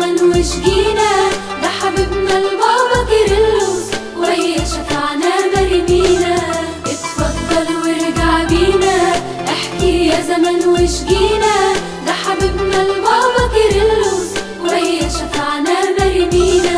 زمن وشجينا، ده حبيبنا البابا كيرلس ويا شفعنا مرمينا. اتفضل وارجع بينا، احكي يا زمن وشجينا، ده حبيبنا البابا كيرلس ويا شفعنا مرمينا.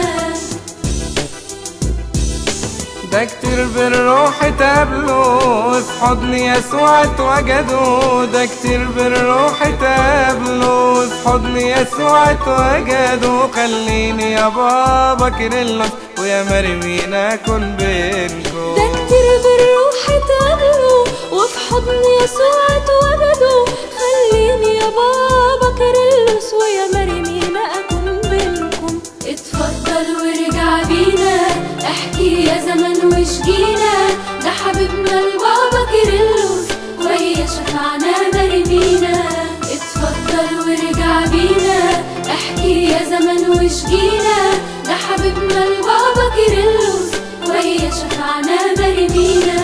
ده كتير بالروح اتقابلوا في حضن يسوع اتوجدوا، ده كتير بالروح اتقابلوا في حضن يسوع اتوجدوا. خليني يا بابا كيرلس ويا مرمينا اكون بينكم. ده كتير بالروح اتقابلوا وفي حضن يسوع اتوجدوا. خليني يا بابا كيرلس ويا مرمينا اكون بينكم. اتفضل وارجع بينا، احكي يا زمن وشجينا، ده حبيبنا البابا كيرلس ويا شفعنا مرمينا. اتفضل وارجع بينا، احكي يا زمن وشجينا، ده حبيبنا البابا كيرلس ويا شفعنا مرمينا.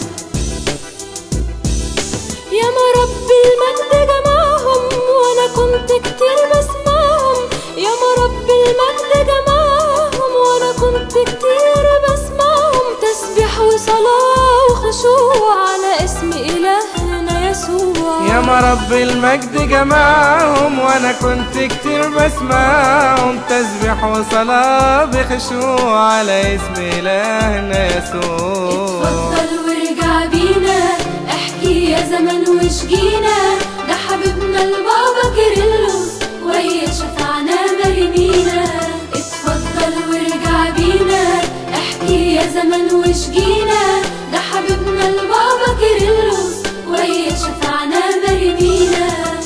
يا ما رب المجد جمعهم وانا كنت كتير بسمعهم، يا ما رب المجد جمعهم وانا كنت كتير بسمعهم. تسبيح وصلاة وخشوع على اسم إلهنا يسوع. يا ما رب المجد جمعهم وانا كنت كتير بسمعهم. تسبيح وصلاة بخشوع على اسم إلهنا يسوع. اتفضل وارجع بينا، احكي يا زمن وشجينا، ده حبيبنا البابا كيرلس ويا شفعنا مرمينا. اتفضل وارجع بينا، احكي يا زمن وشجينا، ده حبيبنا البابا كيرلس ويا شفعنا مرمينا.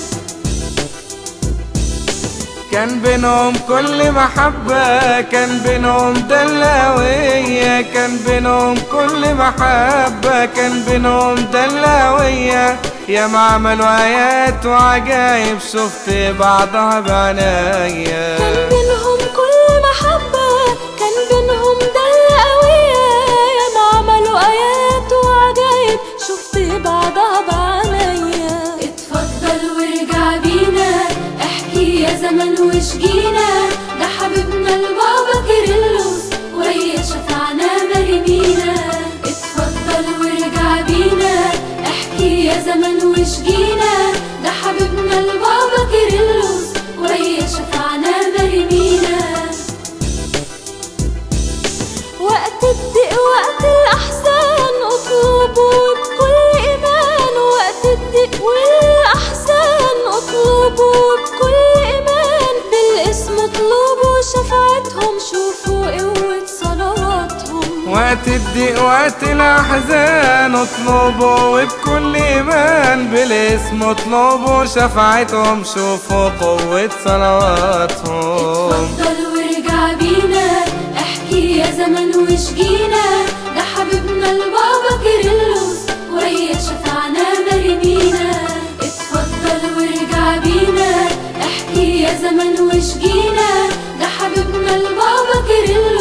كان بينهم كل محبة، كان بينهم دلاوية، كان بينهم كل محبة، كان بينهم دلاوية. يا ما عملوا آيات وعجايب شفت بعضها بعناية. كان بينهم كل محبة، كان بينهم دلاوية. يا ما عملوا آيات وعجايب شفت بعضها بعناية. اتفضل وارجع بينا، احكي يا زمن وشجينا، ده حبيبنا البابا كيرلس ويا شفعنا مرمينا. اتفضل وارجع بينا، احكي يا زمن وشجينا، ده حبيبنا البابا كيرلس ويا شفعنا مرمينا. وقت الضيق وقت الأحزان اطلبوا بكل إيمان، وقت الضيق والأحزان اطلبوا بكل إيمان. بالاسم اطلبوا شفاعتهم، شوفوا قوة صلواتهم. وقت الضيق وقت الأحزان اطلبوا وبكل إيمان. بالاسم اطلبوا شفاعتهم، شوفوا قوة صلواتهم. اتفضل وارجع بينا، احكي يا زمن وشجينا، ده حبيبنا البابا كيرلس ويا شفعنا مرمينا. اتفضل وارجع بينا، احكي يا زمن وشجينا، ده حبيبنا البابا كيرلس